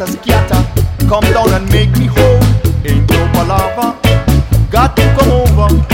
scatter, scatter. Come down and make me whole. Ain't no palava, got to come over.